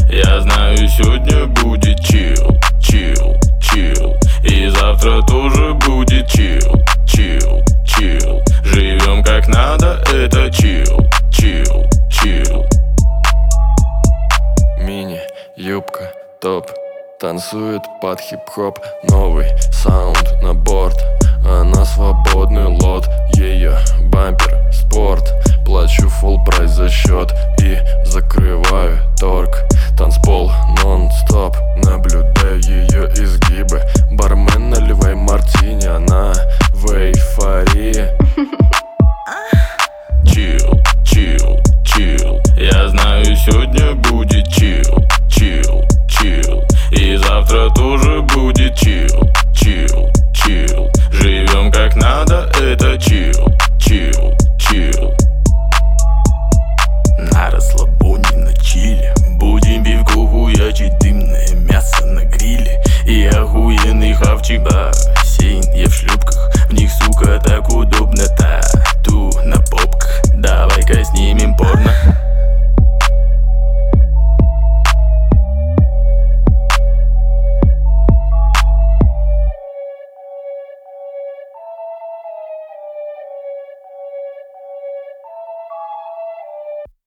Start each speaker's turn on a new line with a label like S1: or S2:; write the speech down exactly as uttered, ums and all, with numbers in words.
S1: Я знаю, сегодня будет чил, чил, чил. И завтра тоже будет чил, чил, чил. Живем как надо, это чил, чил, чил.
S2: Мини, юбка, топ, танцует под хип-хоп. Новый саунд на борт, она свободный лот. Ее бампер, спорт, плачу фулл прайс за счет и закрываю торг. Танцпол нон-стоп, наблюдаю ее